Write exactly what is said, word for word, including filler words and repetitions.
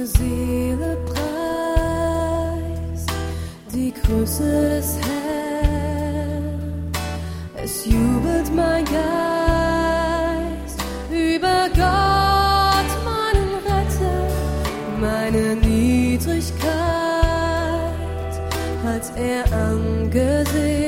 meine Seele preist die Größe des Herrn. Es jubelt mein Geist über Gott, meinen Retter, meine Niedrigkeit hat er angesehen.